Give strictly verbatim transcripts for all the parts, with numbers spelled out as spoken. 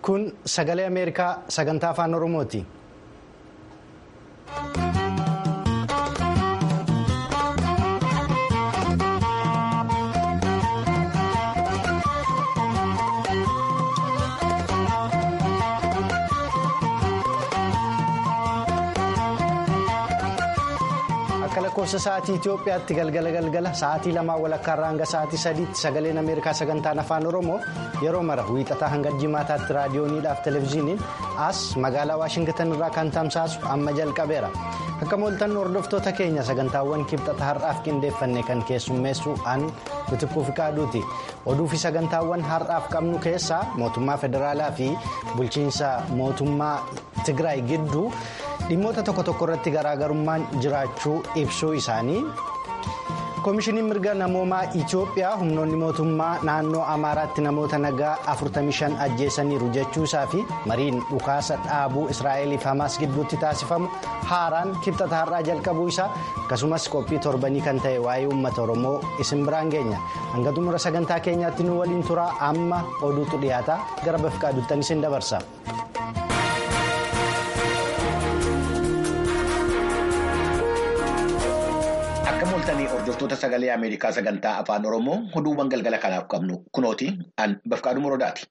Kun sagalee Ameerikaa sagantaa afaan Oromooti. Lakkoofsa sa'aatii Itoophiyaatti galgala galgala sa'aatii lamaa walakkaarraa hanga sa'aatii sadiitti sagaleen Ameerikaa sagantaan afaan Oromoo yeroo mara wiixataa hanga jimaataatti raadiyooniidhaaf televezyiiniin as magaalaa Waashingtan irraa kan tamsaasu amma jalqabeera. Akka mooltan hordoftoota keenya sagantaawwan kibxata har'aaf qindeeffanne kan keessummeessu an Bitikuu Fikaaduuti. Oduu fi sagantaawwan har'aaf qabnu keessaa mootummaa federaalaa fi bulchiinsa mootummaa Tigraay gidduu dhimmoota tokko tokko irratti garaagarummaan jiraachuu ibsuu isaanii koomishiniin mirga namoomaa Itoophiyaa humnoonni mootummaa naannoo Amaaraatti namoota nagaa afurtamii shan ajjeesaniiru jechuusaa fi mariin dhukaasa dhaabuu Israa'eliif Hamaas gidduutti taasifamu haaraan kibxata har'aa jalqabuu isaa akkasumas qophii torbanii kan ta'e waa'ee uummata Oromoo isin biraan geenya hanga xumura sagantaa keenyaatti nu waliin turaa amma oduutu dhiyaata gara Bafiqaaduutti isin dabarsa. Mooltanii hordoftoota sagalee Ameerikaa sagantaa afaan Oromoo oduuwwan galgala kanaaf qabnu kunooti an Bafqaaduu Morodaati.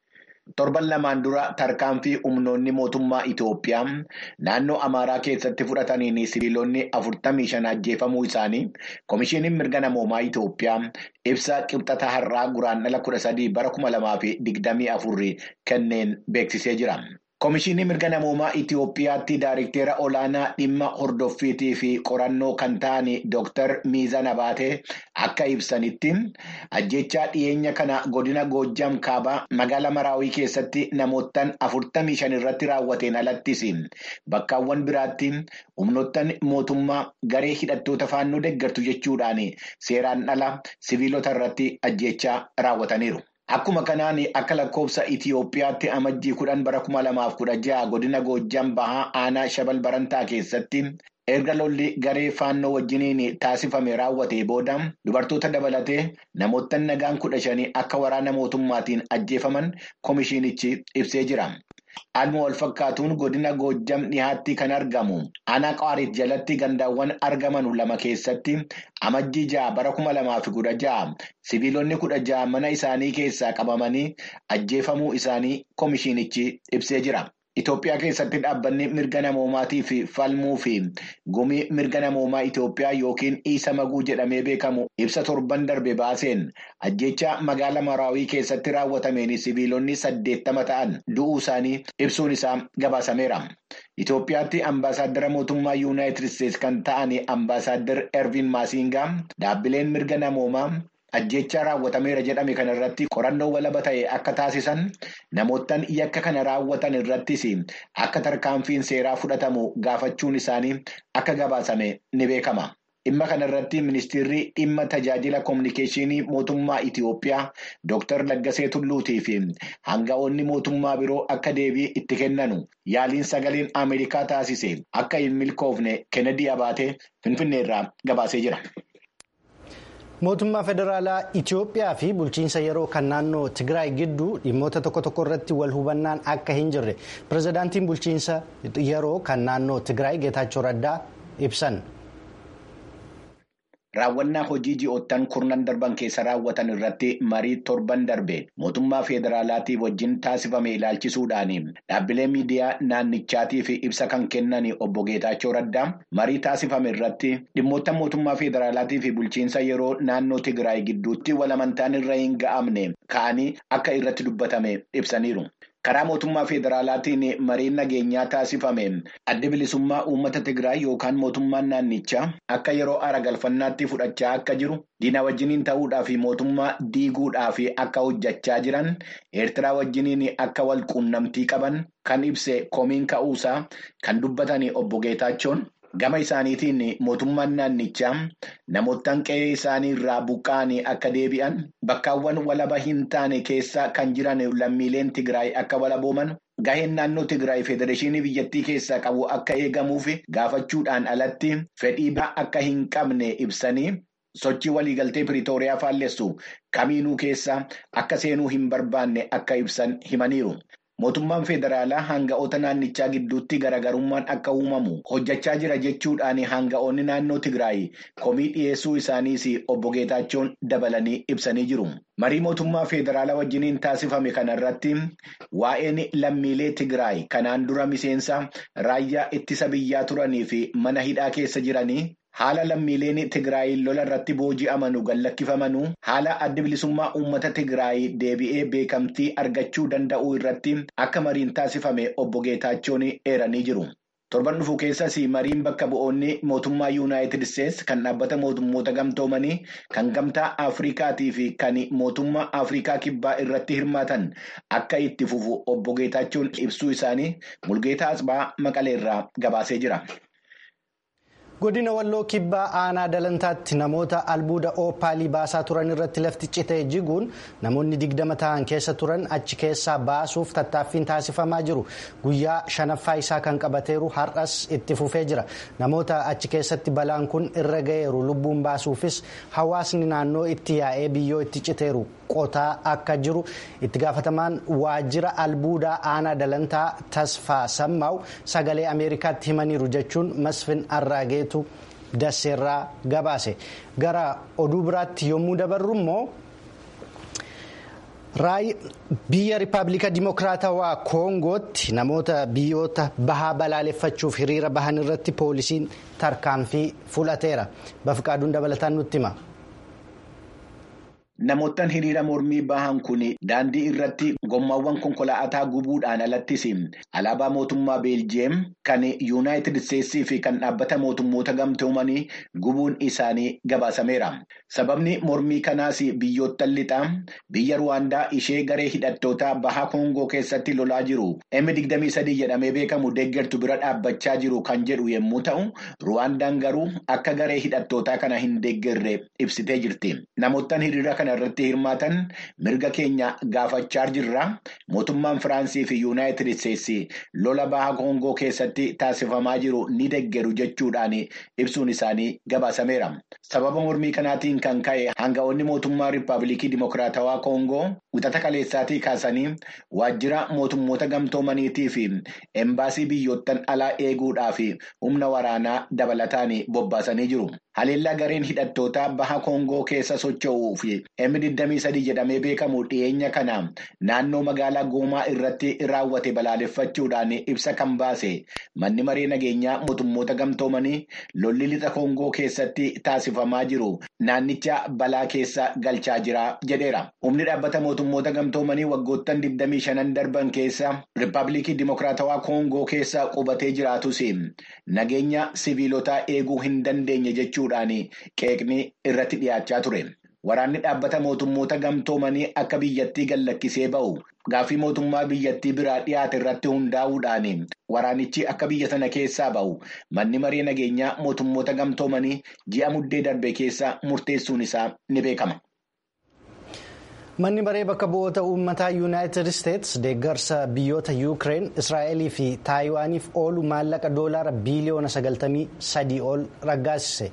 Torban lamaan dura tarkaanfii humnoonni mootummaa Itoophiyaa naannoo Amaaraa keessatti fudhataniin sibiilonni afurtamii shan ajjeefamuu isaanii koomishiniin mirga namoomaa Itoophiyaa ibsa qibxata har'aa guraandhala kudha sadii bara kuma lamaa fi digdamii afurrii kenneen beeksisee jira. Koomishinii mirga namoomaa Itoophiyaatti Daayirikteera olaanaa dhimma hordoffiitii fi qorannoo kan ta'an Dooktar Miizan Abaatee akka ibsanitti ajjechaa dhiyeenya kana godina Goojjam kaabaa magaalaa Maraawii keessatti namoottan afurtamii shan irratti raawwateen alattis bakkaawwan biraatti humnoottan mootummaa garee hidhattoota faannoo deeggartu jechuudhaan seeraan ala siviilota irratti ajjechaa raawwataniiru. Akkuma kanaan akka lakkoofsa Itoophiyaatti amajjii kudhan bara kuma lamaaf kudha jaha godina Goojjam bahaa aanaa Shabal Barantaa keessatti erga lolli garee faannoo wajjiniin taasifame raawwatee booda dubartoota dabalatee namoottan nagaan kudha shanii akka waraana mootummaatiin ajjeefaman koomishinichi ibsee jira. Haaluma wal fakkaatuun godina Goojjam dhihaatti kan argamu aanaa Qaarit jalatti gandaawwan argaman lama keessatti amajjii jaha bara kuma lamaa fi kudha jaha siviilonni kudha jaha mana isaanii keessaa qabamanii ajjeefamuu isaanii koomishinichi ibsee jira. Itoophiyaa keessatti dhaabbanni mirga namoomaatii fi falmuu fi gumii mirga namoomaa Itoophiyaa yookiin Iisa Maguu jedhamee beekamu ibsa torban darbe baaseen ajjeechaa magaalaa Maraawii keessatti raawwatameen siviilonni saddeettama ta'an du'uu isaanii ibsuun isaa gabaasameera. Itoophiyaatti ambaasaadara mootummaa Yuunaayitid Isteetsi kan ta'an ambaasaadar Ervin Maasingaa dhaabbileen mirga namoomaa ajjechaa raawwatameera jedhame kana irratti qorannoo walaba ta'e akka taasisan namoottan yakka kana raawwatan irrattis akka tarkaanfiin seeraa fudhatamu gaafachuun isaanii akka gabaasame ni beekama. Dhimma kana irratti ministeerri dhimma tajaajila koominikeeshinii mootummaa Itoophiyaa Dooktar Laggasee Tulluutii fi hanga'oonni mootummaa biroo akka deebii itti kennanu yaaliin sagaleen Ameerikaa taasise akka hin milkoofne Kennedy Abaatee Finfinneerraa gabaasee jira. Mootummaa federaalaa Itoophiyaa fi bulchiinsa yeroo kan naannoo Tigraay gidduu dhimmoota tokko tokko irratti wal hubannaan akka hin jirre pirezidaantiin bulchiinsa yeroo kan naannoo Tigraay Geetaachoo Raddaa ibsan. Raawwannaa hojii ji'oottan kurnan darban keessa raawwatan irratti marii torban darbe mootummaa federaalaatii wajjin taasifame ilaalchisuudhaan dhaabbilee miidiyaa naannichaatii fi ibsa kan kennan obbo Geetaachoo Raddaa marii taasifame irratti dhimmoota mootummaa federaalaatii fi bulchiinsa yeroo naannoo Tigraay gidduutti walamantaan irra hin ga'amne ka'anii akka irratti dubbatame ibsaniiru. Karaa mootummaa federaalaatiin mariin nageenyaa taasifame adda bilisummaa uummata Tigraay yookaan mootummaan naannichaa akka yeroo aara galfannaatti fudhachaa akka jiru diina wajjiniin ta'uudhaa fi mootummaa diiguudhaa fi akka hojjechaa jiran Eertiraa wajjiniin akka wal quunnamtii qaban kan ibse komiin ka'uusaa kan dubbatanii obbo Geetaachoon. Gama isaaniitiin mootummaan naannichaa namoottan qe'ee isaanii irraa buqqa'anii akka deebi'an bakkaawwan walaba hin taane keessa kan jiran lammiileen Tigraay akka walabooman gaheen naannoo Tigraay federeeshinii biyyattii keessaa qabu akka eegamuuf gaafachuudhaan alatti fedhii biraa akka hin qabne ibsanii sochii waliigaltee Piriitooriyaa faallessu kamiinuu keessa akka seenuu hin barbaanne akka ibsan himaniiru. mootummaan federaalaa hanga'oota naannichaa gidduutti garaagarummaan akka uumamu hojjechaa jira jechuudhaan hanga'oonni naannoo Tigraay komii dhiyeessuu isaaniis obbo Geetaachoon dabalanii ibsanii jiru. Marii mootummaa federaalaa wajjiniin taasifame kanarratti waa'een lammiilee Tigraay kanaan dura miseensa raayyaa ittisa biyyaa turanii fi mana hidhaa keessa jiranii haala lammiileen Tigraay lola irratti booji'amanu gallakkifamanuu haala adda bilisummaa uummata Tigraay deebi'ee beekamtii argachuu danda'uu irratti akka mariin taasifame obbo Geetaachoon eeranii jiru. Torban dhufu keessas mariin bakka bu'oonni mootummaa Yuunaayitid Isteets kan dhaabbata mootummoota gamtoomanii kan gamtaa Afrikaatii fi kan mootummaa Afrikaa kibbaa irratti hirmaatan akka itti fufu obbo Geetaachoon ibsuu isaanii Mulgeetaa Asbaa Maqaleerraa gabaasee jira. Godina Walloo Kibbaa aanaa Dalantaatti namoota albuuda oopaalii baasaa turan irratti lafti citee jiguun namoonni digdama ta'an keessa turan achi keessaa baasuuf tattaaffiin taasifamaa jiru. Guyyaa shanaffaa isaa kan qabateeru har'as itti fufee jira. Namoota achi keessatti balaan kun irra ga'eeru lubbuun baasuufis hawaasni naannoo itti yaa'ee biyyoo itti citeeru qotaa akka jiru itti gaafatamaan waajjira albuudaa aanaa Dalantaa Tasfaa Sammaaw sagalee Ameerikaatti himaniiru jechuun Masfin Arraagee Dasseerraa gabaase. Gara oduu biraatti yommuu dabarru immoo biyya Rippaabilika Dimokiraatawaa Koongootti namoota biyyoota bahaa balaaleffachuuf hiriira bahan irratti poolisiin tarkaanfii fudhateera. Bafqaaduun dabalataan nutti hima. Namoottan hiriira mormii bahan kun daandii irratti gommaawwan konkolaataa gubuudhaan alattis alaabaa mootummaa Beeljiyeem kan Yuunaayitid Isteetsii fi kan dhaabbata mootummoota gamtoomanii gubuun isaanii gabaasameera. Sababni mormii kanaas biyyoottan lixaa biyya Ruwaandaa ishee garee hidhattoota bahaa Koongoo keessatti lolaa jiru M digdamii sadii jedhamee beekamu deeggartu bira dhaabbachaa jiru kan jedhu yommuu ta'u, Ruwaandaan garuu akka garee hidhattootaa kana hin deeggarre ibsitee jirti. Namoottan hiriira kana irratti hirmaatan mirga keenya gaafachaa jirra. Mootummaan Firaansii fi Yuunaayitid Isteetsi lola bahaa Koongoo keessatti taasifamaa jiru ni deeggaru jechuudhaan ibsuun isaanii gabaasameera. Sababa mormii kanaatiin kan ka'e hanga'oonni mootummaa Rippaabilikii Dimokiraatawaa Koongoo wixata kaleessaatii kaasanii waajjira mootummoota gamtoomaniitii fi embaasii biyyoottan alaa eeguudhaaf humna waraanaa dabalataan bobbaasanii jiru. Haleellaa gareen hidhattoota baha Koongoo keessa socho'uu fi M digdamii sadii jedhamee beekamu dhiyeenya kana naannoo magaalaa Goomaa irratti raawwate balaaleffachuudhaan ibsa kan baase manni maree nageenyaa mootummoota gamtoomanii lolli lixa Koongoo keessatti taasifamaa jiru naannicha balaa keessa galchaa jira jedheera. Humni dhaabbata mootummoota gamtoomanii waggoottan digdamii shanan darban keessa Rippaabilikii Dimokiraatawaa Koongoo keessa qubatee jiraatus nageenya siviilotaa eeguu hin dandeenye jechuudha. Qeeqni irratti dhiyaachaa ture. Waraanni dhaabbata mootummoota gamtoomanii akka biyyattii gallakkisee ba'u gaaffii mootummaa biyyattii biraa dhiyaate irratti hundaa'uudhaan waraanichi akka biyya sana keessaa ba'u manni maree nageenyaa mootummoota gamtoomanii ji'a muddee darbe keessa murteessuun isaa ni beekama. Manni maree bakka bu'oota uummataa Yuunaayitid Isteets deeggarsa biyyoota Yuukireen, Israa'elii fi Taayiwaaniif oolu maallaqa doolaara biiliyoona sagaltamii sadii ol raggaasise.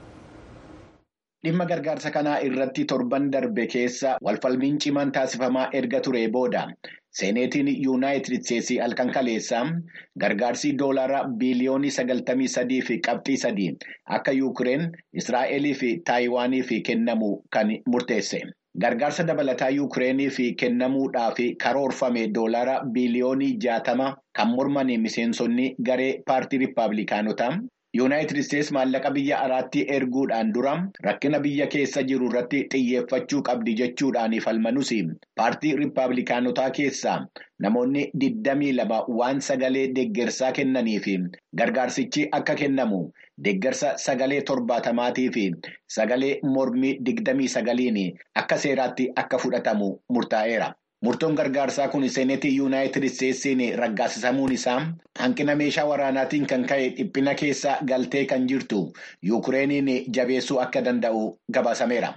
Dhimma gargaarsa kanaa irratti torban darbe keessa walfalmiin cimaan taasifamaa erga ture booda Seeneetiin Yuunaayitid Isteetsii halkan kaleessaa gargaarsi doolaara biiliyoonii sagaltamii sadii fi qabxii sadii akka Yuukireen, Israa'elii fi Taayiwaaniif kennamu kan murteesse. Gargaarsa dabalataa Yuukireenii fi kennamuudhaaf karoorfame doolaara biiliyoonii jaatama kan morman miseensonni garee paartii Rippaabilikaanotaa. Yuunaayitid Isteets maallaqa biyya alaatti erguudhaan dura rakkina biyya keessa jiru irratti xiyyeeffachuu qabdi jechuudhaan falmanus paartii Rippaabilikaanotaa keessaa namoonni digdamii lama waan sagalee deeggarsaa kennanii fi gargaarsichi akka kennamu deeggarsa sagalee torbaatamaatii fi sagalee mormii digdamii sagaliin akka seeraatti akka fudhatamu murtaa'eera. Murtoon gargaarsaa kun seenetii Yuunaayitid Isteetsiin raggaasisamuun isaa hanqina meeshaa waraanaatiin kan ka'e dhiphina keessa galtee kan jirtu Yuukireeniin jabeessuu akka danda'u gabaasameera.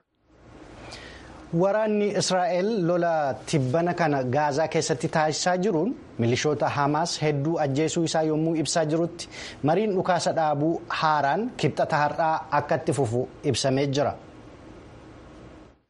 Waraanni Israa'el lola tibbana kana Gaazaa keessatti taasisaa jiruun milishoota Hamaas hedduu ajjeesuu isaa yommuu ibsaa jirutti mariin dhukaasa dhaabuu haaraan kibxata har'aa akka itti fufu ibsamee jira.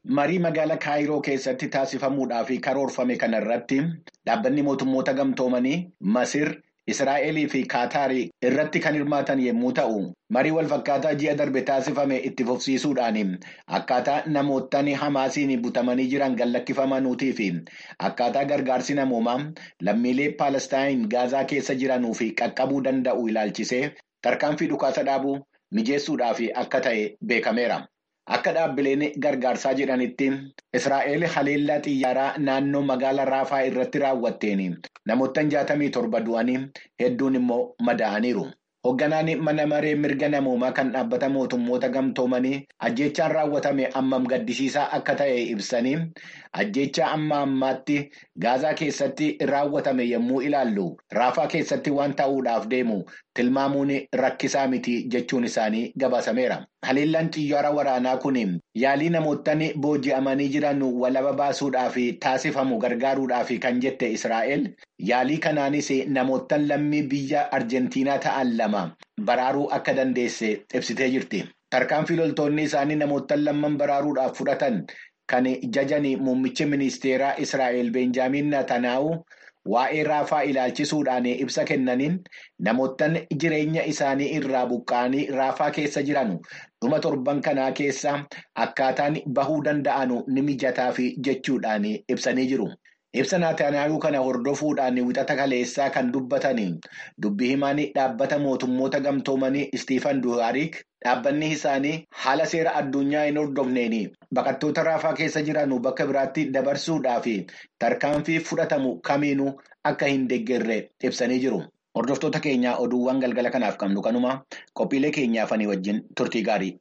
Marii magaalaa Kaayiroo keessatti taasifamuudhaaf karoorfame kanarratti dhaabbanni mootummoota gamtoomanii Masir, Israa'elii fi Kaataarii irratti kan hirmaatan yommuu ta'u, marii walfakkaataa ji'a darbe taasifame itti fufsiisuudhaan akkaataa namoottan Hamaasiin butamanii jiran gallakkifamanuutii fi akkaataa gargaarsi namoomaa lammiilee Paalestaayin Gaazaa keessa jiranuu fi qaqqabuu danda'u ilaalchisee tarkaanfii dhukaasa dhaabuu mijeessuudhaaf akka ta'e beekameera. Akka dhaabbileen gargaarsaa jedhanitti Israa'el haleellaa xiyyaaraa naannoo magaalaa Raafaa irratti raawwatteen namoottan jaatamii torba du'anii hedduun immoo madaa'aniiru. Hoogganaan mana maree mirga namoomaa kan dhaabbata mootummoota gamtoomanii ajjeechaan raawwatame ammam gaddisiisaa akka ta'e ibsanii ajjeechaa amma ammaatti Gaazaa keessatti raawwatame yommuu ilaallu Raafaa keessatti waan ta'uudhaaf deemu tilmaamuun rakkisaa miti jechuun isaanii gabaasameera. Haleellaan xiyyaara waraanaa kun yaalii namoottan booji'amanii jiran walaba baasuudhaaf taasifamu gargaaruudhaaf kan jette Israa'el yaalii kanaanis namoottan lammii biyya Arjentiinaa ta'an lama baraaruu akka dandeesse ibsitee jirti. Tarkaanfii loltoonni isaanii namoottan lamman baraaruudhaaf fudhatan kan jajan muummichi ministeeraa Israa'el Benjaamin Netanyaahuu waa'ee Raafaa ilaalchisuudhaan ibsa kennaniin namoottan jireenya isaanii irraa buqqa'anii Raafaa keessa jiran dhuma torban kanaa keessa akkaataan bahuu danda'an ni mijataa fi jechuudhaan ibsanii jiru. Ibsa Netanyaahuu kana hordofuudhaan wixata kaleessaa kan dubbatan dubbii himaan dhaabbata mootummoota gamtoomanii Istiifan Duhaarik dhaabbanni isaanii haala seera addunyaa hin hordofneen baqattoota Raafaa keessa jiran bakka biraatti dabarsuudhaaf tarkaanfii fudhatamu kamiinuu akka hin deeggarre ibsanii jiru. Hordoftoota keenyaa oduuwwan galgala kanaaf qabnu kanuma qophiilee keenyaaf ani wajjin turtii gaarii.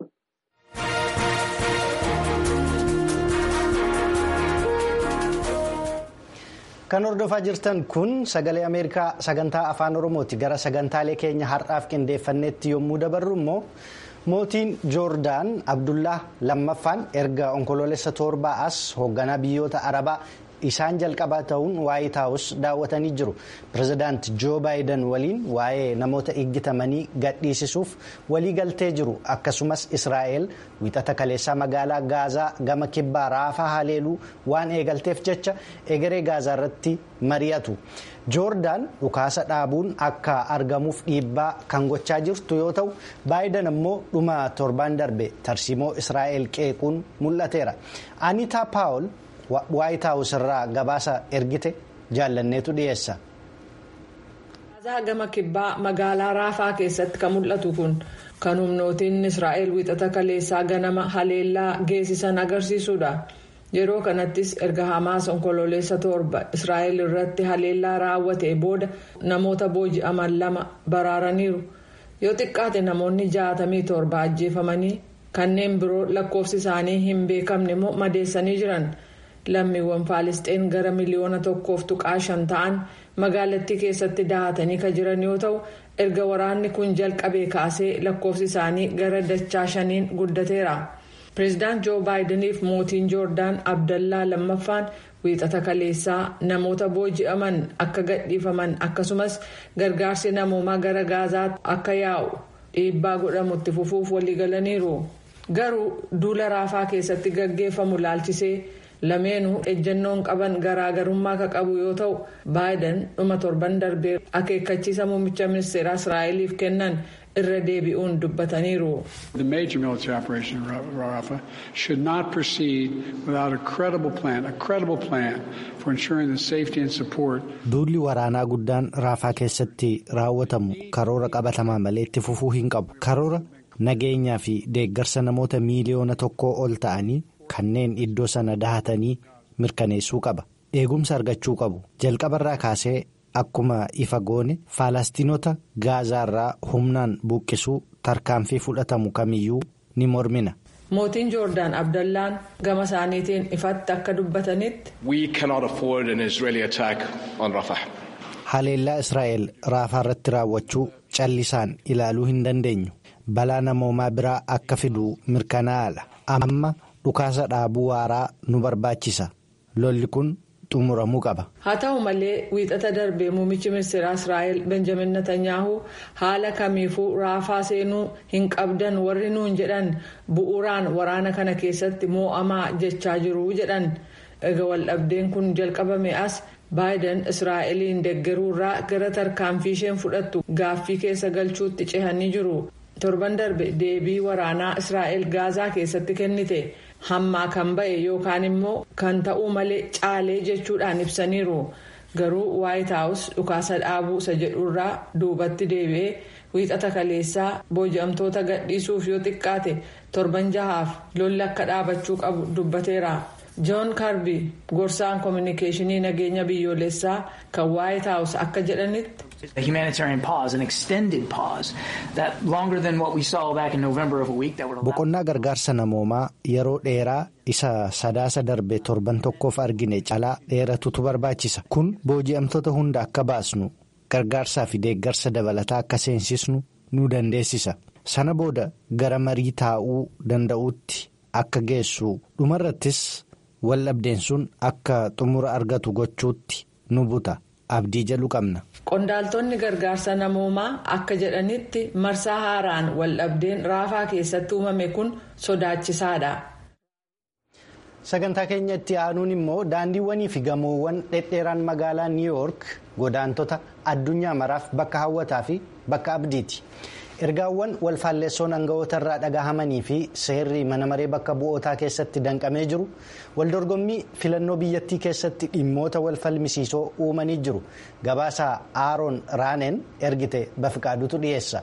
Kan hordofaa jirtan kun sagalee Ameerikaa sagantaa afaan Oromooti. Gara sagantaalee keenya har'aaf qindeeffannetti yommuu dabarru immoo mootiin Joordaan Abdullah lammaffaan erga onkoloolessa torbaa as hoogganaa biyyoota Arabaa isaan jalqabaa ta'uun Waayit Haawus daawwatanii jiru. Pireezidaant Joo Baayiden waliin waa'ee namoota eeggatamanii gadhiisisuuf waliigaltee jiru. Akkasumas Israa'el wixata kaleessaa magaalaa Gaazaa gama kibbaa Raafaa haleeluu waan eegalteef jecha egeree Gaazaa irratti mari'atu. Joordaan dhukaasa dhaabuun akka argamuuf dhiibbaa kan gochaa jirtu yoo ta'u, Baayiden immoo dhuma torbaan darbe tarsiimoo Israa'el qeequun mul'ateera. Anitaa Paawul Waayit Haawus irraa gabaasa ergite jaallanneetu dhiyeessa. Gaazaa gama kibbaa magaalaa Raafaa keessatti kan mul'atu kun kan humnootiin Israa'el wixata kaleessaa ganama haleellaa geessisan agarsiisudha. Yeroo kanattis erga Hamaas onkoloolessa torba Israa'el irratti haleellaa raawwate booda namoota booji'aman lama baraaraniiru. Yoo xiqqaate namoonni jaatamii torba ajjeefamanii kanneen biroo lakkoofsi isaanii hin beekamne immoo madeessanii jiran. Lammiiwwan Faalisxeen gara miliyoona tokkoof tuqaa shan ta'an magaalattii keessatti dahatanii kan jiran yoo ta'u, erga waraanni kun jalqabee kaasee lakkoofsi isaanii gara dachaa shaniin guddateera. Pireezidaant Joo Baayideniif mootiin Joordaan Abdallaa lammaffaan wiixata kaleessaa namoota booji'aman akka gadhiifaman akkasumas gargaarsi namoomaa gara Gaazaatti akka yaa'u dhiibbaa godhamutti fufuuf waliigalaniiru. Garuu duula Raafaa keessatti gaggeeffamu laalchisee lameenuu ejjennoon qaban garaagarummaa ka qabu yoo ta'u, Baayiden dhuma torban darbee akeekkachiisa muummicha ministeeraa Israa'eliif kennan irra deebi'uun dubbataniiru. The major military operation in Rafah should not proceed without a credible plan, a credible plan for ensuring the safety and support. Duulli waraanaa guddaan Raafaa keessatti raawwatamu karoora qabatamaa malee itti fufuu hin qabu. Karoora nageenyaa fi deeggarsa namoota miiliyoona tokkoo ol ta'anii kanneen iddoo sana dahatanii mirkaneessuu qaba. Eegumsa argachuu qabu. Jalqabarraa kaasee akkuma ifa goone Faalastiinota Gaazaarraa humnaan buqqisuu tarkaanfii fudhatamu kamiyyuu ni mormina. Mootiin Joordaan Abdallaan gama isaaniitiin ifatti akka dubbatanitti. We cannot afford an Israeli attack on Rafah. Haleellaa Israa'el Raafaa irratti raawwachuu callisaan ilaaluu hin dandeenyu. Balaa namoomaa biraa akka fidu mirkanaa'aadha. Amma dhukaasa dhaabuu waaraa nu barbaachisa. Lolli kun xumuramuu qaba. Haa ta'u malee wiixata darbee muummichi ministeeraa Israa'el Benjamin Netanyahu haala kamiifuu raafaa seenuu hin qabdan warri nuun jedhan bu'uuraan waraana kana keessatti moo'amaa jechaa jiru jedhan. Egaa waldhabdeen kun jalqabame as Baayiden Israa'eliin deeggaruurraa gara tarkaanfii isheen fudhattu gaaffii keessa galchuutti cehanii jiru. Torban darbe deebii waraanaa Israa'el Gaazaa keessatti kennite hammaa kan ba'e yookaan immoo kan ta'uu malee caalee jechuudhaan ibsaniiru. Garuu White House dhukaasa dhaabuu isa jedhurraa duubatti deebi'ee wiixata kaleessaa booji'amtoota gadhiisuuf yoo xiqqaate torban jahaaf lolli akka dhaabachuu qabu dubbateera. John Kirby gorsaan koominikeeshinii nageenya biyyoolessaa kan White House akka jedhanitti. A humanitarian pause, an extended pause, that longer than what we saw back in November of a week that would allow. Boqonnaa gargaarsa namoomaa yeroo dheeraa isa sadaasa darbe torban tokkoof argine caalaa dheeratutu barbaachisa. Kun booji'amtoota hunda akka baasnu gargaarsaa fi deeggarsa dabalataa akka seensisnu nu dandeessisa. Sana booda gara marii taa'uu danda'uutti akka geessu dhumarrattis waldhabdeen sun akka xumura argatu gochuutti nu buta. Abdii jedhu qabna. Qondaaltonni gargaarsa namoomaa akka jedhanitti marsaa haaraan waldhabdeen raafaa keessatti uumame kun sodaachisaadha. Sagantaa keenyatti aanuun immoo daandiiwwanii fi gamoowwan dhedheeraan magaalaa New York godaantota addunyaa maraaf bakka hawwataa fi bakka abdiiti. Ergaawwan walfaalleessoon aangawoota irraa dhagahamanii fi seerri mana maree bakka bu'ootaa keessatti danqamee jiru waldorgommii filannoo biyyattii keessatti dhimmoota walfalmisiisoo uumanii jiru. Gabaasaa Aaroon Raaneen ergite Bafiqaadutu dhiyeessa.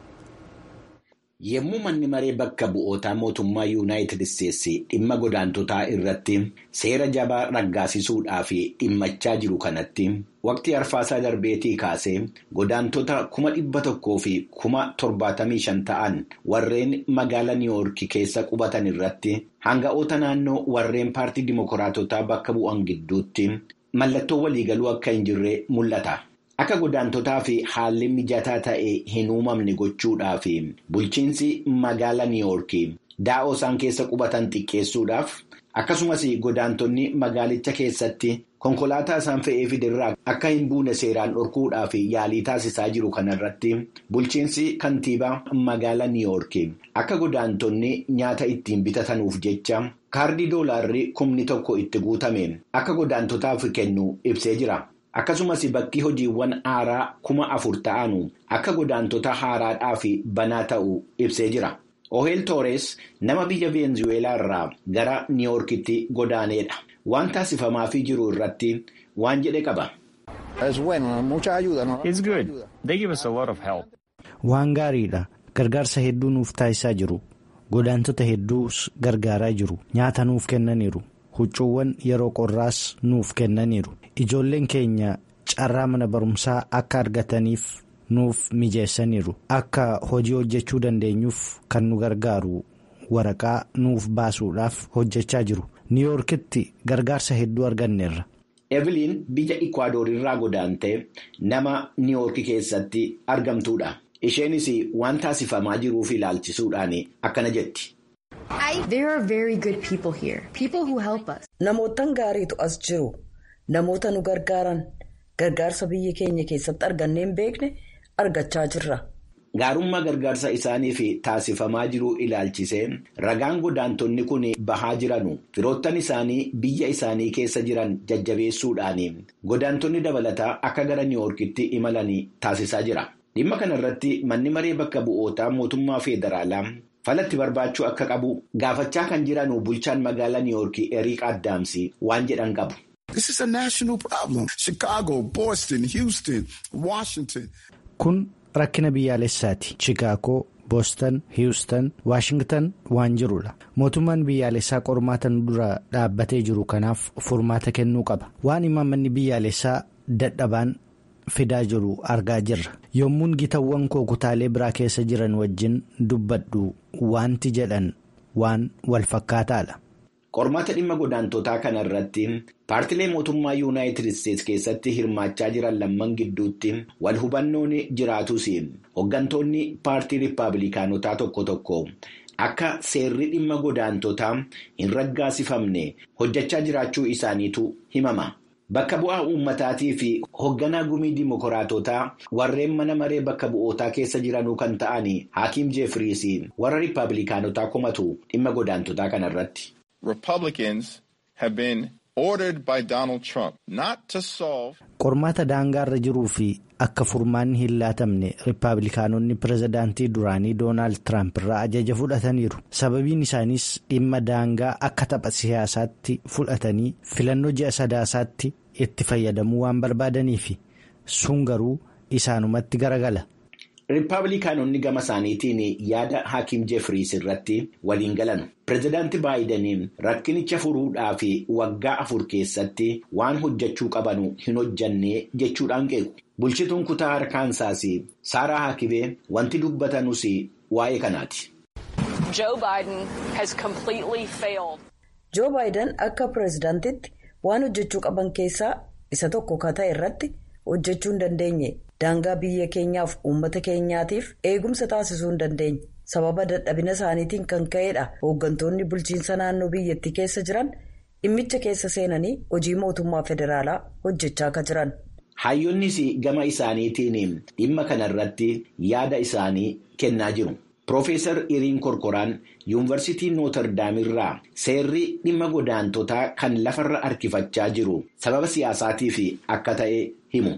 Yemmuu manni maree bakka bu'ootaa mootummaa Yuunaayitid Isteetsi dhimma godaantotaa irratti seera jabaa raggaasisuudhaaf dhimmachaa jiru kanatti waqtii arfaasaa darbeetii kaasee godaantota kuma dhibba tokkoo fi kuma torbaatamii shan ta'an warreen magaalaa Niiwuork keessa qubatan irratti hanga'oota naannoo warreen paartii Dimookiraatotaa bakka bu'an gidduutti mallattoo waliigaluu akka hin jirre mul'ata. Akka godaantotaa fi haalli mijataa ta'e hin uumamne gochuudhaaf bulchiinsi magaalaa Niiwuork daa'oo isaan keessa qubatan xiqqeessuudhaaf akkasumas godaantonni magaalicha keessatti konkolaataa isaan fe'ee fiderraa akka hin buune seeraan dhorkuudhaaf yaalii taasisaa jiru kanarratti bulchiinsi kantiibaa magaalaa Niiwuork akka godaantonni nyaata ittiin bitatanuuf jecha kaardii doolaarri kumni tokko itti guutame akka godaantotaaf kennu ibsee jira. Akkasumas bakki hojiiwwan haaraa kuma afur ta'anu akka godaantota haaraadhaaf banaa ta'u ibsee jira. Ohel Torres nama biyya Veenzuweelaa irraa gara Niiwuorkitti godaaneedha. Waan taasifamaafii jiru irratti waan jedhe qaba. Waan gaariidha. Gargaarsa hedduu nuuf taasisaa jiru. Godaantota hedduus gargaaraa jiru. Nyaata nuuf kennaniiru. Huccuuwwan yeroo qorraas nuuf kennaniiru. Ijoolleen keenya carraa mana barumsaa akka argataniif nuuf mijeessaniiru. Akka hojii hojjechuu dandeenyuuf kan nu gargaaru waraqaa nuuf baasuudhaaf hojjechaa jiru. Niiwuorkitti gargaarsa hedduu arganneerra. Evelyn biyya Ikwaadoor irraa godaantee nama Niiwuork keessatti argamtuudha. Isheenis waan taasifamaa jiruuf ilaalchisuudhaan akkana jetti. There are very good people here. People who help us. Namootaan gaariitu as jiru. Namoota nu gargaaran gargaarsa biyya keenya keessatti arganneen beekne argachaa jirra. Gaarummaa gargaarsa isaaniif taasifamaa jiru ilaalchisee ragaan godaantonni kun bahaa jiranu firoottan isaanii biyya isaanii keessa jiran jajjabeessuudhaan godaantonni dabalataa akka gara Niiwuorkitti imalanii taasisaa jira. Dhimma kanarratti manni maree bakka bu'ootaa mootummaa federaalaa falatti barbaachuu akka qabu gaafachaa kan jiranu bulchaan magaalaa Niiwuork Eric Adams waan jedhan qabu. This is a national problem. Chicago, Boston, Houston, Washington. Kun rakkina biyyaalessaati. Chicago, Boston, Houston, Washington waan jirudha. Mootummaan biyyaalessaa qormaata dura dhaabbatee jiru kanaaf furmaata kennuu qaba. Waan imaammanni biyyaalessaa dadhabaan fidaa jiru argaa jirra. Yommuun gitawwan koo kutaalee biraa keessa jiran wajjin dubbadhu wanti jedhan waan wal fakkaataadha. Qormaata dhimma godaantotaa kana irratti paartilee mootummaa Yuunaayitid Isteetsi keessatti hirmaachaa jiran lamman gidduutti wal hubannoon jiraatus hooggantoonni paartii Riippaabilikaanotaa tokko tokko akka seerri dhimma godaantotaa hin raggaasifamne hojjechaa jiraachuu isaaniitu himama. Bakka bu'aa uummataatii fi hoogganaa gumii dimokiraatotaa warreen mana maree bakka bu'ootaa keessa jiranuu kan ta'an Hakiim Jeefriis warra Riippaabilikaanotaa komatu dhimma godaantotaa kanarratti. Republicans have been ordered by Donald Trump not to solve. Qormaata daangaarra jiruu fi akka furmaanni hin laatamne Riippaabilikaanonni pirezidaantii duraanii Doonaald Tiraamp irraa ajaja fudhataniiru. Sababiin isaaniis dhimma daangaa akka tapha siyaasaatti fudhatanii filannoo ji'a sadaasaatti itti fayyadamuu waan barbaadaniifi sun garuu isaanumatti garagala. Riippaabilikaanonni gama isaaniitiin yaada Hakiim Jeefriis irratti waliin galan. Pireezidaantii Baayidaniin rakkinicha furuudhaa fi waggaa afur keessatti waan hojjechuu qabanu hin hojjanne jechuudhaan qeequ. Bulchituun kutaa Arkaansaas Saaraa Haakibee wanti dubbatanus waa'ee kanaati. Joe Biden has completely failed. Joe Biden akka pireezidaantiitti waan hojjechuu qaban keessaa isa tokko ka ta'e irratti hojjechuu hin dandeenye. Daangaa biyya keenyaaf uummata keenyaatiif eegumsa taasisuu hin dandeenye. Sababa dadhabina isaaniitiin kan ka'edha. Hooggantoonni bulchiinsa naannoo biyyattii keessa jiran dhimmicha keessa seenanii hojii mootummaa federaalaa hojjechaa akka jiran. Hayyoonnis gama isaaniitiin dhimma kanarratti yaada isaanii kennaa jiru. Piroofeesar Iriin Korkoraan Yuunivarsiitii Nootardaam irraa seerri dhimma godaantotaa kan lafarra harkifachaa jiru sababa siyaasaatiif akka ta'e himu.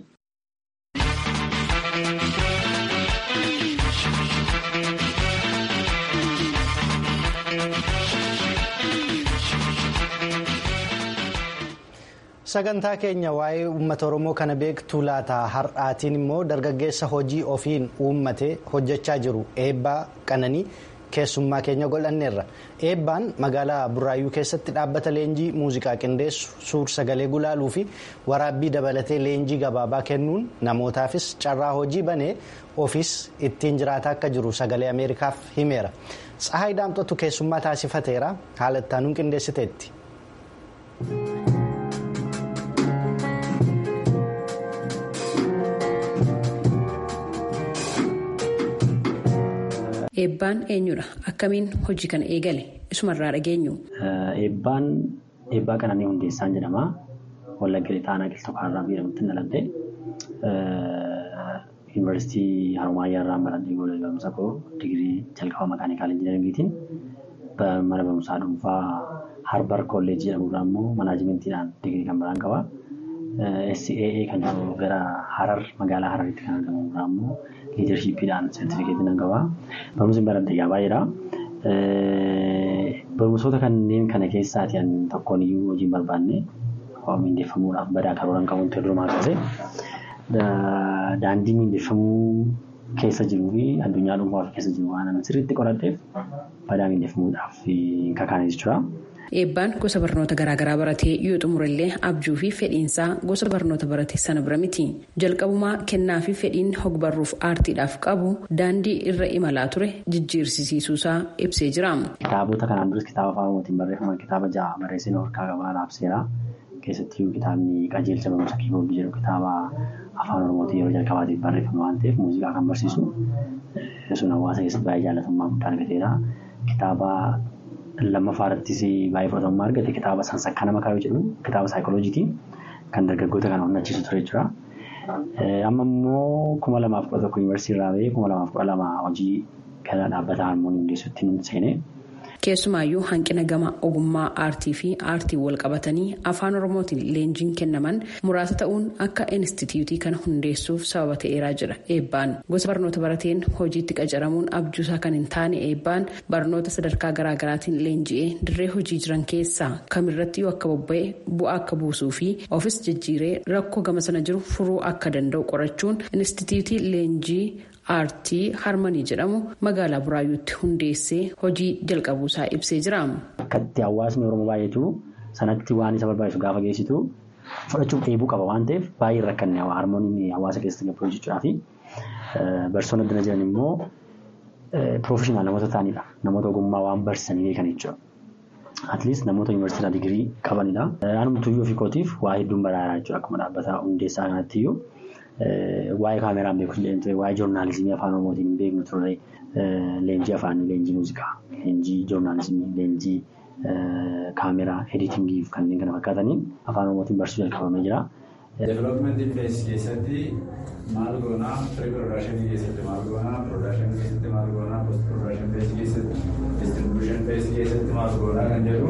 Sagantaa keenya waa'ee uummata Oromoo kana beektuu laata har'aatiin immoo dargaggeessa hojii ofiin uummate hojjechaa jiru Eebbaa Qananii keessummaa keenya godhanneerra. Eebbaan magaalaa Burraayyuu keessatti dhaabbata leenjii muuziqaa qindeessu suur sagalee gulaaluu fi waraabbii dabalatee leenjii gabaabaa kennuun namootaafis carraa hojii banee ofiis ittiin jiraataa akka jiru sagalee Ameerikaaf himeera. Tsahaay Daamxotu keessummaa taasifateera haala ittaanuun qindeessiteetti. Eebbaan eenyudha? Akkamiin hojii kana eegale? Isumarraa dhageenyu. Eebbaan Eebbaa Qananii Hundeessaan jedhama. Wallagga Lixaanaa Qilxukaarraa jedhamutti dhaladhe. Yuunivarsiitii Haromaayaa irraa baradhee gola barumsa koo digirii jalqaba makaanikaal injiinaringiitiin mana barumsaa dhuunfaa Harbar Kolleejii jedhamurraa immoo manaajimentiin digirii kan biraan qaba. S A A kan jedhamu gara Harar magaalaa Hararitti kan argamurraa immoo liidarshiippiidhaan seertifikeetii nan qaba. Barumsi baradhee yaa baay'eedha. Barumsoota kanneen kana keessaati an tokkoon iyyuu hojii hin barbaanne miindeeffamuudhaaf badaa karooran qabuun teelumaa kaase. Daandii miindeeffamuu keessa jiruu fi addunyaa dhuunfaa keessa jiru waan sirriitti qoradheef badaa miindeeffamuudhaaf kakaane jechuudha. Eebbaan gosa barnoota garaagaraa baratee yoo xumurellee abjuu fi fedhiinsaa gosa barnoota barate sana bira miti. Jalqabumaa kennaa fi fedhiin hogbarruuf aartiidhaaf qabu daandii irra imalaa ture jijjiirsisiisuusaa ibsee jira. Kitaabota kanaan duras kitaaba afaan oromootiin barreeffaman kitaaba ja'a barreessanii harkaa qabaa laabseera. Keessatti kitaabni qajeelcha barumsa kiiboordii jedhu kitaaba afaan oromootiin yeroo jalqabaatiif barreeffame waan ta'eef muuziqaa kan barsiisu sun hawaasa keessatti baay'ee jaalatamummaa guddaa argateera. Kitaaba lammaffaa irrattis baay'ee fudhatamummaa argate kitaaba Sansakkana Makaayoo jedhu kitaaba saayikolojiitiin kan dargaggoota kana hundachiisu ture jechuudha. Amma immoo kuma lamaaf kudha tokko yuunivarsiitii irraa bahee kuma lamaaf kudha lama hojii kana dhaabbata harmoonii hundeessuutti seenee. Keessumaayyuu hanqina gama ogummaa aartii fi aartii wal qabatanii afaan oromootiin leenjiin kennaman muraasa ta'uun akka inistitiyuutii kana hundeessuuf sababa ta'eeraa jira. Eebbaan gosa barnoota barateen hojiitti qacaramuun abjuusaa kan hin taane Eebbaan barnoota sadarkaa garaagaraatiin leenji'ee dirree hojii jiran keessaa kamirratti yoo akka bobba'e bu'aa akka buusuu fi ofis jijjiiree rakkoo gama sana jiru furuu akka danda'u qorachuun inistitiyuutii leenjii aartii harmanii jedhamu magaalaa Buraayyuutti hundeessee hojii jalqabuusaa ibsee jira. Akkatti hawaasni Oromoo baay'atu sanatti waan isa barbaachisu gaafa geessitu fudhachuuf dheebuu qaba waan ta'eef baay'ee rakkanne harmooniin hawaasa keessatti gabboo jechuudhaa fi barsoonni addana jiran immoo piroofeshinaal namoota ta'anidha. Namoota ogummaa waan barsiisanii beekan jechuudha. Atleast namoota yuunivarsiitii digirii qabanidha. Anumtuyyuu ofii kootiif waa hedduun baraaraa jechuudha akkuma dhaabbata hundeessaa kanatti iyyuu. Waa'ee kaameraan beekus jedhamte waa'ee joornaalizimii afaan oromootiin beeknu ture leenjii afaanii leenjii muuziqaa leenjii joornaalizimii leenjii kaameraa editingii fi kanneen kana fakkaataniin afaan oromootiin barsiisuu jalqabamee jira. Developmentii fees keessatti maal goonaa pre-production keessatti maal goonaa production keessatti maal goonaa post production fees keessatti distribution fees keessatti maal goonaa kan jedhu.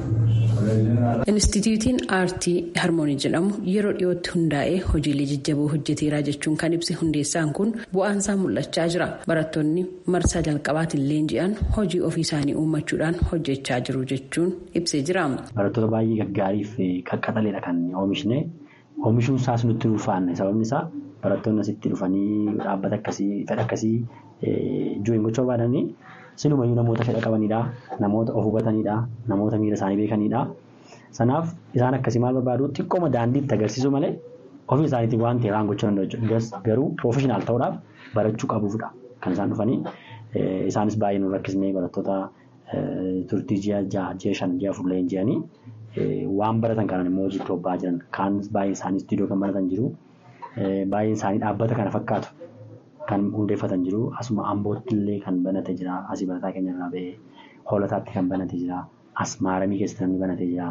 Instituutiin aartii harmoonii jedhamu yeroo dhiyootti hundaa'ee hojiilee jajjaboo hojjeteera jechuun kan ibse hundeessaan kun bu'aansaa mul'achaa jira. Barattoonni marsaa jalqabaatiin leenji'an hojii ofii isaanii uummachuudhaan hojjechaa jiru jechuun ibsee jira. Barattoota baay'ee gaggaarii fi qaqqaxaleedha kan oomishne. Oomishuun isaas nutti ulfaanne sababni isaa barattoonni asitti dhufanii dhaabbata akkasii fedha akkasii jooyin gochuu barbaadanii silumayyuu namoota fedha qabanidha, namoota of hubatanidha, namoota miira isaanii beekanidha. Sanaaf isaan akkasii maal barbaadu xiqqooma daandiitti agarsiisu malee ofii isaaniitiin waan ta'e waan gochuu danda'u garuu piroofeshinaal ta'uudhaaf barachuu qabuufidha kan isaan dhufanii. Isaanis baay'ee nu rakkisnee barattoota turtii ji'a jaha ji'a shan ji'a afur leenji'anii waan baratan kanan immoo hojii tobbaa jiran kaan baay'ee isaanii istiidiyoo kan baratan jiru baay'ee isaanii dhaabbata kana fakkaatu kan hundeeffatan jiru asuma ambootti illee kan banate jira asii barataa keenya irraa ba'ee hoolataatti kan banate jira as maaramii keessatti namni banate jira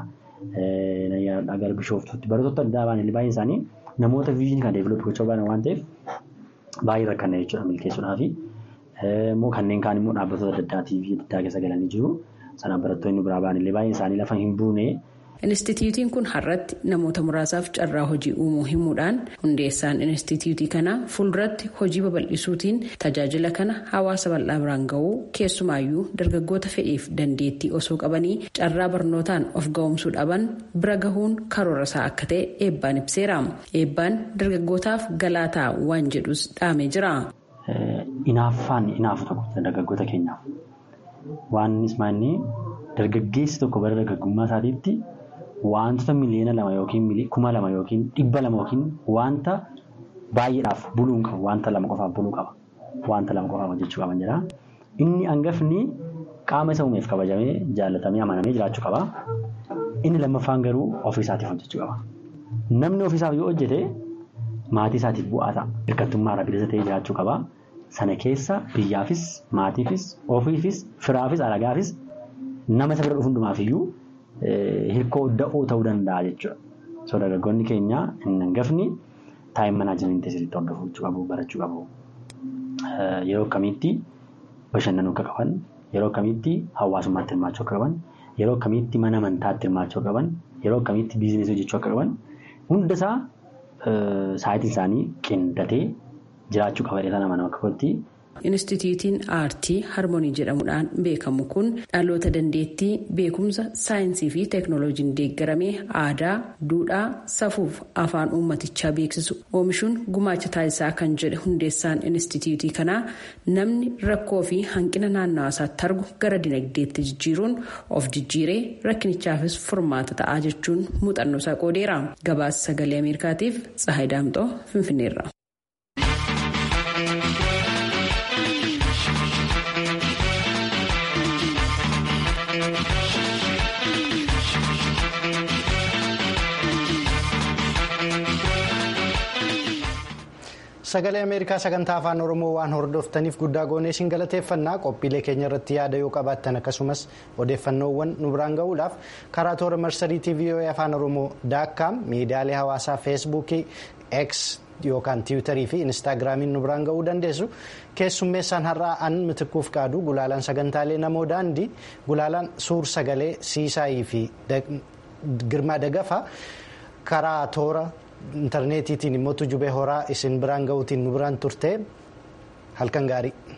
agar bishooftuutti barattoota adda ba'an illee baay'een isaanii namoota viijinii kan deeviloop gochuu baanan waan ta'eef baay'ee rakkanna jechuudha milkeessuudhaafi immoo kanneen kaan immoo dhaabbattoota adda addaatii fi adda keessa galanii jiru. Sanaan barattoonni biraa ba'an illee baay'een isaanii lafa hin buune. Instituutiin kun har'atti namoota muraasaaf carraa hojii uumuu himuudhaan hundeessaan instituutii kanaa fuulduratti hojii babal'isuutiin tajaajila kana hawaasa bal'aa biraan ga'uu keessumaayyuu dargaggoota fedhiif dandeettii osoo qabanii carraa barnootaan of ga'umsuu dhaban bira gahuun karoora isaa akka ta'e eebbaan ibseera. Eebbaan dargaggootaaf galaataa waan jedhus dhaamee jira. Inaaffaan inaafu tokko dargaggoota keenyaaf. Waan ismaanii dargaggeessi tokko bara dargaggummaa isaatiitti wantoota miliyoona lama yookiin kuma lama yookiin dhibba lama yookiin wanta baay'eedhaaf buluu hin qabu wanta lama qofaaf buluu qaba. Wanta lama qofaaf hojjechuu qaban jedha. Inni hangafni qaama isa uumeef kabajamee jaallatamee amanamee jiraachuu qaba. Inni lammaffaan garuu ofii isaatiif hojjechuu qaba. Namni ofii isaaf yoo hojjete maatii isaatiif bu'aa ta'a. Hirkattummaa irraa bilisa ta'ee jiraachuu qaba. Sana keessa biyyaafis, maatiifis, ofiifis, firaafis, alagaafis nama isa bira dhufu hundumaafiyyuu hirkoo da'oo ta'uu danda'a jechuudha. So dargaggoonni keenya hin hangafni taayim manaajimentii sirriitti hordofuu qabu, barachuu qabu. Yeroo akkamiitti bashannanuu akka qaban, yeroo akkamiitti hawaasummaatti hirmaachuu akka qaban, yeroo akkamiitti mana amantaatti hirmaachuu akka qaban, yeroo akkamiitti biizineesii hojjechuu akka qaban hundasaa saayitiin isaanii qindatee jiraachuu qaba jedhanii nama akka kootti. Instituutiin aartii harmoonii jedhamuudhaan beekamu kun dhaloota dandeettii beekumsa saayinsii fi teeknooloojiin deeggaramee aadaa, duudhaa, safuuf afaan uummatichaa beeksisu oomishuun gumaacha taasisaa kan jedhe hundeessaan instituutii kanaa namni rakkoo fi hanqina naannawaa isaatti argu gara dinagdeetti jijjiiruun of jijjiiree rakkinichaafis furmaata ta'aa jechuun muuxannoo isaa qoodeera. Gabaasa sagalee Ameerikaatiif Tsahaay Daamxoo Finfinneerra. Sagalee Ameerikaa sagantaa afaan Oromoo waan hordoftaniif guddaa goonee isin galateeffannaa. Qophiilee keenya irratti yaada yoo qabaattan akkasumas odeeffannoowwan nu biraan ga'uudhaaf karaa toora marsariitii V O A afaan Oromoo daakkaam miidiyaalee hawaasaa feesbuukii X yookaan tiwiitarii fi instaagiraamiin nu biraan ga'uu dandeessu. Keessummeessaan har'aa an mitikkuuf qaadu gulaalaan sagantaalee namoo daandii gulaalaan suur sagalee siisaayii fi girmaa dagafa karaa toora intarneetiitiin immoo tujubee horaa isin biraan ga'uutiin nu biraan turte halkan gaarii.